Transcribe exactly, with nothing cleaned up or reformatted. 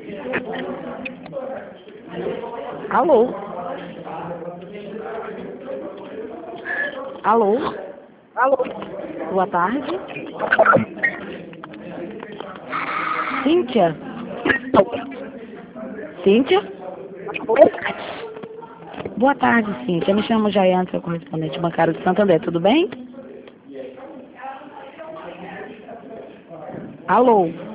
Alô? Alô? Alô? Boa tarde. Cíntia? Cíntia? Boa tarde, Cíntia. Me chamo Jaiane, sou correspondente bancário de Santo André. Tudo bem? Alô?